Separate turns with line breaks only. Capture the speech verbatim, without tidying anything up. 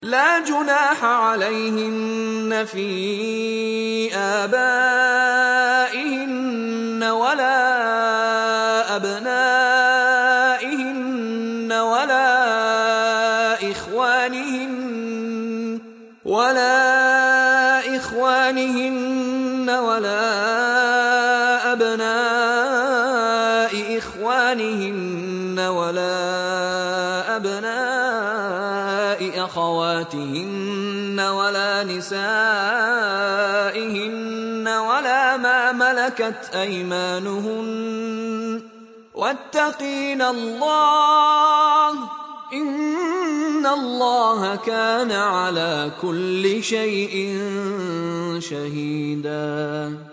لا جناح عليهن في آبائهن ولا أبنائهن ولا إخوانهن ولا إخوانهن ولا أبناء إخوانهن ولا أبناء أخواتهن ولا نسائهن ولا ما ملكت أيمانهن واتقين الله إن الله كان على كل شيء شهيدا.